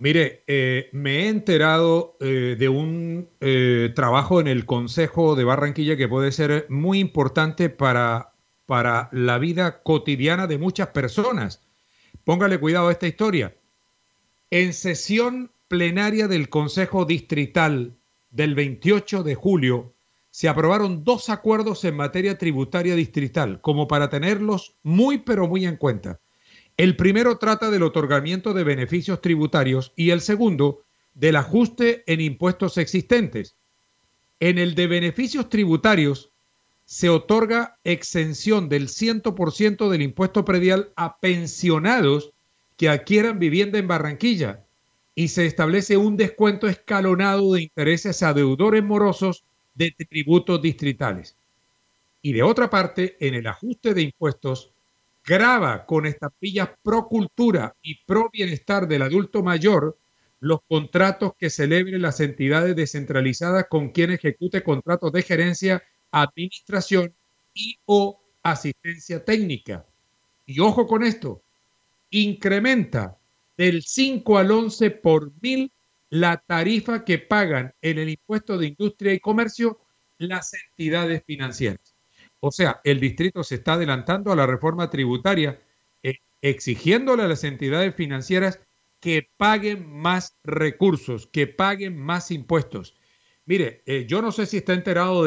Mire, me he enterado de un trabajo en el Consejo de Barranquilla que puede ser muy importante para la vida cotidiana de muchas personas. Póngale cuidado a esta historia. En sesión plenaria del Consejo Distrital del 28 de julio, se aprobaron dos acuerdos en materia tributaria distrital, como para tenerlos muy pero muy en cuenta. El primero trata del otorgamiento de beneficios tributarios y el segundo del ajuste en impuestos existentes. En el de beneficios tributarios se otorga exención del 100% del impuesto predial a pensionados que adquieran vivienda en Barranquilla y se establece un descuento escalonado de intereses a deudores morosos de tributos distritales. Y de otra parte, en el ajuste de impuestos, grava con estampillas pro cultura y pro bienestar del adulto mayor los contratos que celebren las entidades descentralizadas con quien ejecute contratos de gerencia, administración y o asistencia técnica. Y ojo con esto, incrementa del 5 al 11 por mil la tarifa que pagan en el impuesto de industria y comercio las entidades financieras. O sea, el distrito se está adelantando a la reforma tributaria, exigiéndole a las entidades financieras que paguen más recursos, que paguen más impuestos. Mire, yo no sé si está enterado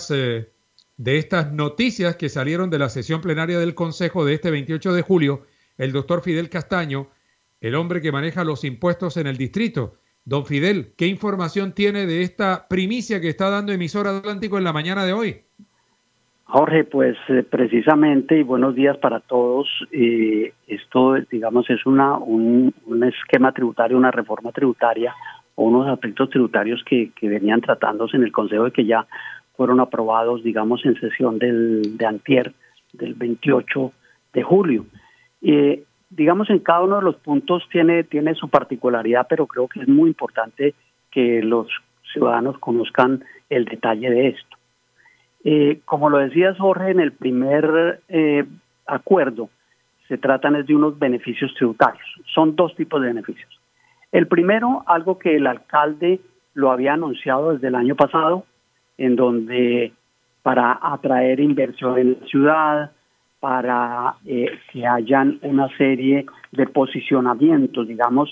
de estas noticias que salieron de la sesión plenaria del Consejo de este 28 de julio, el doctor Fidel Castaño, el hombre que maneja los impuestos en el distrito. Don Fidel, ¿qué información tiene de esta primicia que está dando Emisora Atlántico en la mañana de hoy? Jorge, pues precisamente, y buenos días para todos. Esto, digamos, es un esquema tributario, una reforma tributaria o unos aspectos tributarios que venían tratándose en el Consejo y que ya fueron aprobados, digamos, en sesión de antier, del 28 de julio. Digamos, en cada uno de los puntos tiene su particularidad, pero creo que es muy importante que los ciudadanos conozcan el detalle de esto. Como lo decías, Jorge, en el primer acuerdo se tratan de unos beneficios tributarios. Son dos tipos de beneficios. El primero, algo que el alcalde lo había anunciado desde el año pasado, en donde para atraer inversión en la ciudad, para que hayan una serie de posicionamientos, digamos,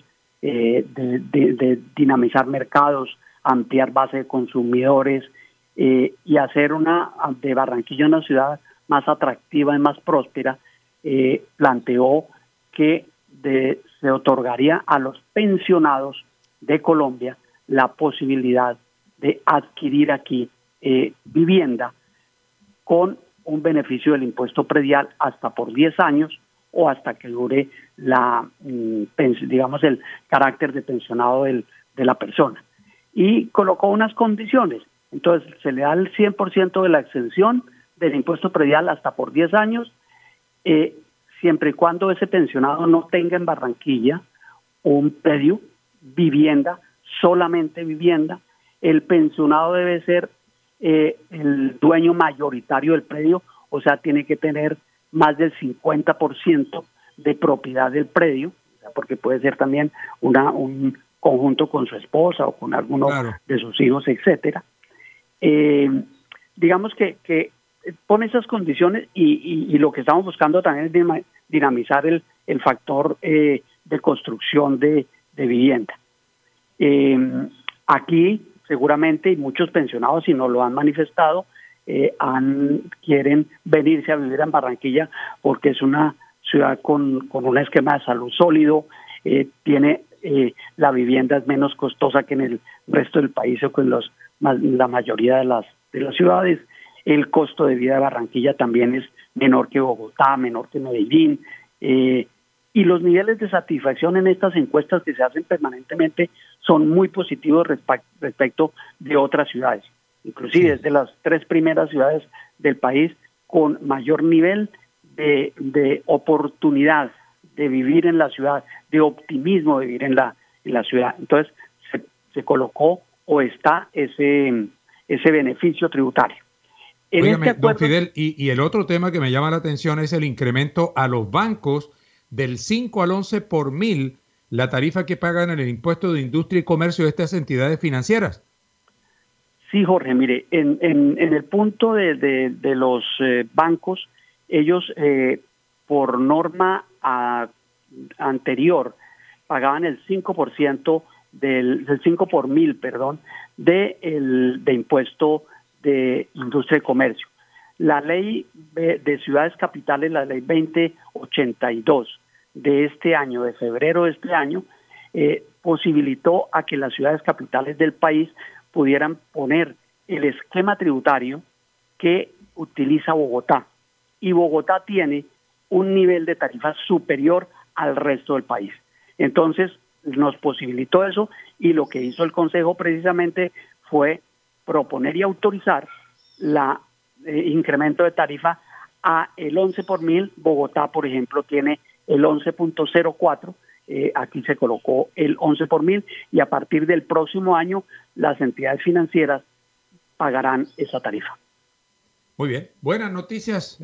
de dinamizar mercados, ampliar base de consumidores, y hacer de Barranquilla una ciudad más atractiva y más próspera, planteó que se otorgaría a los pensionados de Colombia la posibilidad de adquirir aquí vivienda con un beneficio del impuesto predial hasta por 10 años o hasta que dure digamos, el carácter de pensionado de la persona. Y colocó unas condiciones. Entonces, se le da el 100% de la exención del impuesto predial hasta por 10 años, siempre y cuando ese pensionado no tenga en Barranquilla un predio, vivienda, solamente vivienda. El pensionado debe ser el dueño mayoritario del predio, o sea, tiene que tener más del 50% de propiedad del predio, porque puede ser también un conjunto con su esposa o con alguno de sus hijos, etcétera. Digamos que pone esas condiciones y lo que estamos buscando también es dinamizar el factor de construcción de vivienda. Aquí seguramente, y muchos pensionados, si nos lo han manifestado, quieren venirse a vivir en Barranquilla porque es una ciudad con un esquema de salud sólido, la vivienda es menos costosa que en el resto del país o con la mayoría de las ciudades. El costo de vida de Barranquilla también es menor que Bogotá, menor que Medellín, y los niveles de satisfacción en estas encuestas que se hacen permanentemente son muy positivos respecto de otras ciudades. Inclusive es de las 3 primeras ciudades del país con mayor nivel de oportunidad de vivir en la ciudad, de optimismo de vivir en la ciudad. Entonces se colocó o está ese beneficio tributario. Óigame, don Fidel, y el otro tema que me llama la atención es el incremento a los bancos del 5 al 11 por mil la tarifa que pagan en el impuesto de industria y comercio de estas entidades financieras. Sí, Jorge, mire, en el punto de los bancos, ellos por norma anterior pagaban el 5% del 5 por mil, perdón, de impuesto de industria y comercio. La ley de ciudades capitales, la ley 2082 de este año, de febrero de este año, posibilitó a que las ciudades capitales del país pudieran poner el esquema tributario que utiliza Bogotá. Y Bogotá tiene un nivel de tarifa superior al resto del país. Entonces, nos posibilitó eso y lo que hizo el Consejo precisamente fue proponer y autorizar la incremento de tarifa a el 11 por mil. Bogotá, por ejemplo, tiene el 11.04. Aquí se colocó el 11 por mil y a partir del próximo año las entidades financieras pagarán esa tarifa. Muy bien, buenas noticias.